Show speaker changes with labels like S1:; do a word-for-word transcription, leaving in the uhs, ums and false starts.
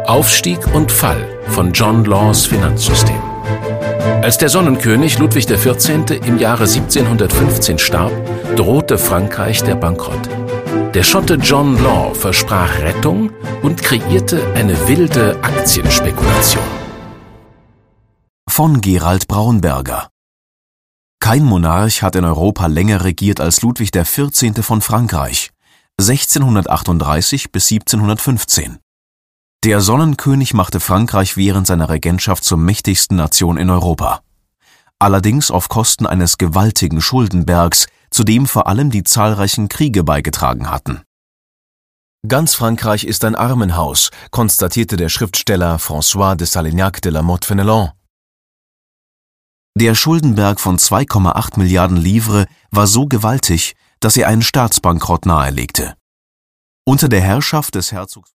S1: Aufstieg und Fall von John Laws Finanzsystem. Als der Sonnenkönig Ludwig der Vierzehnte im Jahre siebzehnhundertfünfzehn starb, drohte Frankreich der Bankrott. Der Schotte John Law versprach Rettung und kreierte eine wilde Aktienspekulation.
S2: Von Gerald Braunberger. Kein Monarch hat in Europa länger regiert als Ludwig der Vierzehnte von Frankreich, sechzehnhundertachtunddreißig bis siebzehnhundertfünfzehn. Der Sonnenkönig machte Frankreich während seiner Regentschaft zur mächtigsten Nation in Europa. Allerdings auf Kosten eines gewaltigen Schuldenbergs, zu dem vor allem die zahlreichen Kriege beigetragen hatten. Ganz Frankreich ist ein Armenhaus, konstatierte der Schriftsteller François de Salignac de la Motte-Fenelon. Der Schuldenberg von zwei Komma acht Milliarden Livres war so gewaltig, dass er einen Staatsbankrott nahelegte. Unter der Herrschaft des Herzogs